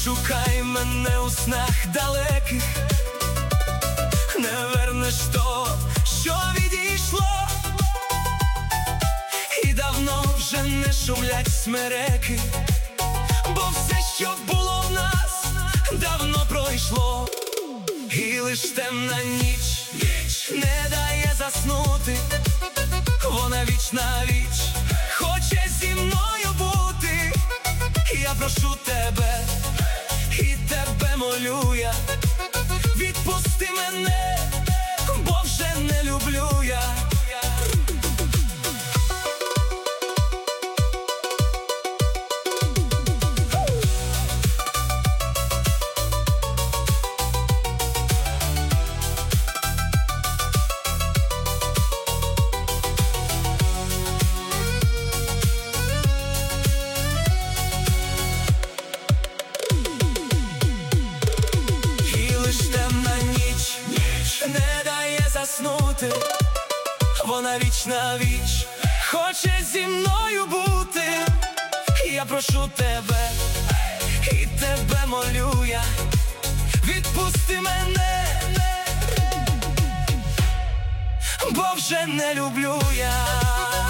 шукай мене у снах далеких, не вернеш то, що відійшло, і давно вже не шумлять смереки, бо все, що було в нас, давно пройшло. І лиш темна ніч не дає заснути, вона віч на віч хоче зі мною бути. Я прошу тебе, і тебе молю я, відпусти мене, бо вже не люблю я. Не дає заснути, вона віч на віч хоче зі мною бути. Я прошу тебе, і тебе молю я, відпусти мене, бо вже не люблю я.